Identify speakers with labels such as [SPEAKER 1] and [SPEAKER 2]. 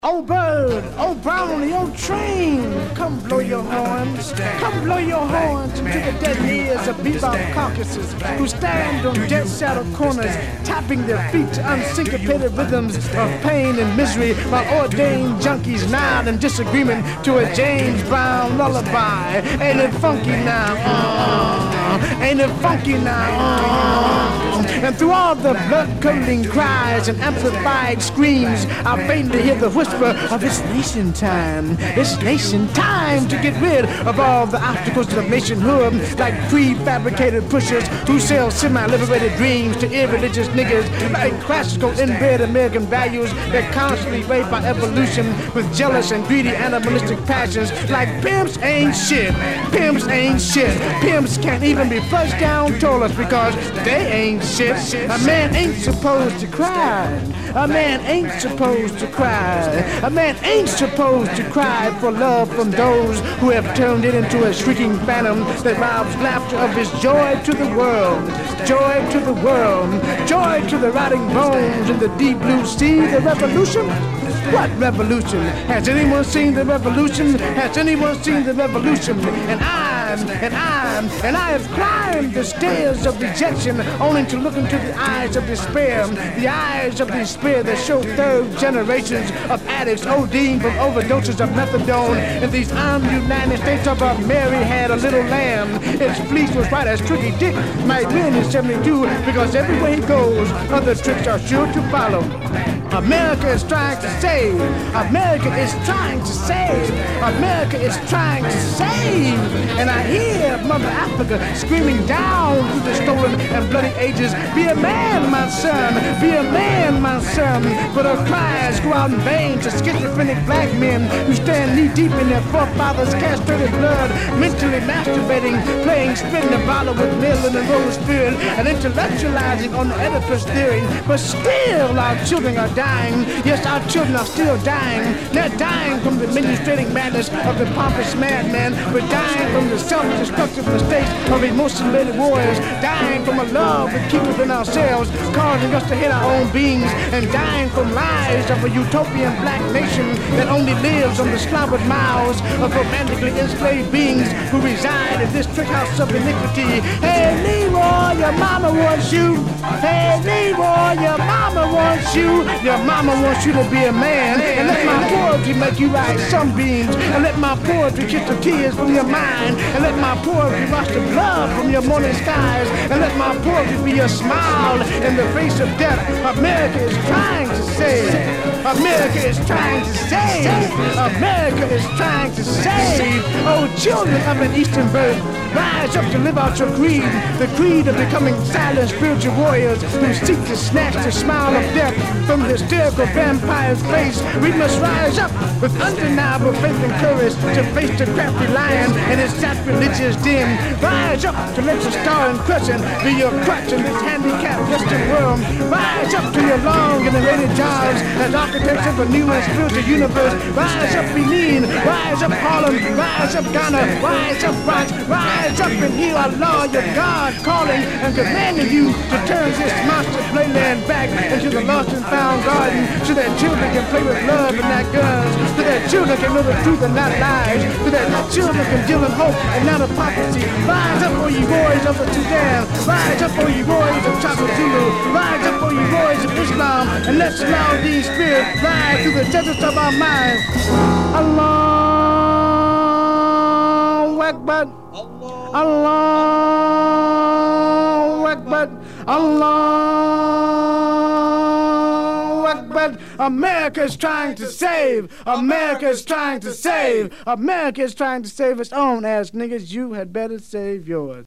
[SPEAKER 1] Oh bird, oh brownie, oh train, come blow your horn, come blow your horns into the dead ears of bebop carcasses who stand on dead shadow corners, tapping their feet to unsyncopated rhythms of pain and misery while ordained junkies nod in disagreement to a James Brown lullaby. Ain't it funky now? Ain't it funky now? And through all the blood-curdling cries and amplified screams, I faintly hear the whisper of it's nation time. It's nation time to get rid of all the obstacles to the nationhood, like prefabricated pushers who sell semi-liberated dreams to irreligious niggas, like classical inbred American values that constantly raped by evolution with jealous and greedy animalistic passions, like pimps ain't shit. Pimps ain't shit. Pimps can't even be flushed down toilets because they ain't shit. A man ain't supposed to cry. A man ain't supposed to cry. A man ain't supposed to cry for love from those who have turned it into a shrieking phantom that robs laughter of his joy to the world. Joy to the world. Joy to the rotting bones in the deep blue sea. The revolution? What revolution? Has anyone seen the revolution? Has anyone seen the revolution? And I have climbed the stairs of rejection only to look into the eyes of despair. The eyes of despair that show third generations of addicts ODing from overdoses of methadone. In these United States of Mary had a little lamb. Its fleece was white as Tricky Dick might win in 72 because everywhere he goes, other tricks are sure to follow. America is trying to save. America is trying to save. America is trying to save. And I hear Mother Africa screaming down through the stolen and bloody ages, be a man, my son, be a man, my son. But her cries go out in vain to schizophrenic black men who stand knee-deep in their forefathers' castrated blood, mentally masturbating, playing spin the bottle with Millen and Rose Spirit, and intellectualizing on the Oedipus theory. But still our children are dying. Yes, our children are still dying. They're dying from the administrating madness of the pompous madman. We're dying from the self-destructive mistakes of emotion-laden warriors. Dying from a love that keeps within ourselves, causing us to hate our own beings. And dying from lies of a utopian black nation that only lives on the slobbered mouths of romantically enslaved beings who reside in this trick house of iniquity. Hey, Leroy, your mama wants you. Hey, Leroy, your mama wants you. Your mama wants you to be a man. And let my poetry make you ride sunbeams. And let my poetry kiss the tears from your mind. And let my poetry wash the blood from your morning skies. And let my poetry be a smile in the face of death. America is trying to save. America is trying to save. America is trying to save. Oh, children of an Eastern birth, rise up to live out your creed. The creed of becoming silent spiritual warriors who seek to snatch the smile of death from the hysterical vampire's face. We must rise up with undeniable faith and courage to face the crafty lion and his sacrilegious den. Rise up to let the star and crescent be your crutch in this handicapped Western world. Rise up to your long and elated jobs as architects of a new and spiritual universe. Rise up Benin, rise up Harlem, rise up Ghana, rise up Bronx, rise up and hear Allah, your God, calling and commanding you to turn this monster playland back into the lost and found garden so that children can play with love and not guns, so that children can know the truth and not lies, so that children can deal in hope and not hypocrisy. Rise up, all you boys of the Sudan. Rise up, all you boys of Chocolate Zulu. Rise up, all you boys of Islam, and let Salahuddin's spirit ride through the deserts of our minds. Allahu Akbar. Allahu Akbar. Allahu Akbar. America is trying to save. America is trying to save. America is trying to save its own ass niggas. You had better save yours.